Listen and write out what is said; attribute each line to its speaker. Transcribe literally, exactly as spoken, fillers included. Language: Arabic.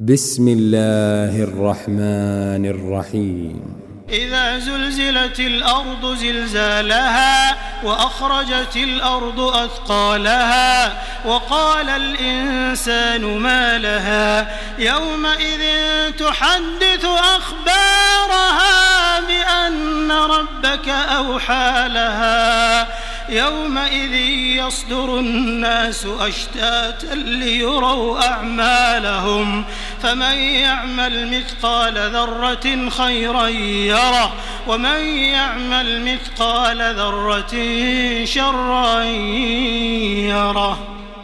Speaker 1: بسم الله الرحمن الرحيم
Speaker 2: إذا زلزلت الأرض زلزالها وأخرجت الأرض أثقالها وقال الإنسان ما لها يومئذ تحدث أخبارها بأن ربك أوحى لها يومئذ يصدر الناس أشتاتا ليروا أعمالهم فمن يعمل مثقال ذرة خيرا يره ومن يعمل مثقال ذرة شرا يره.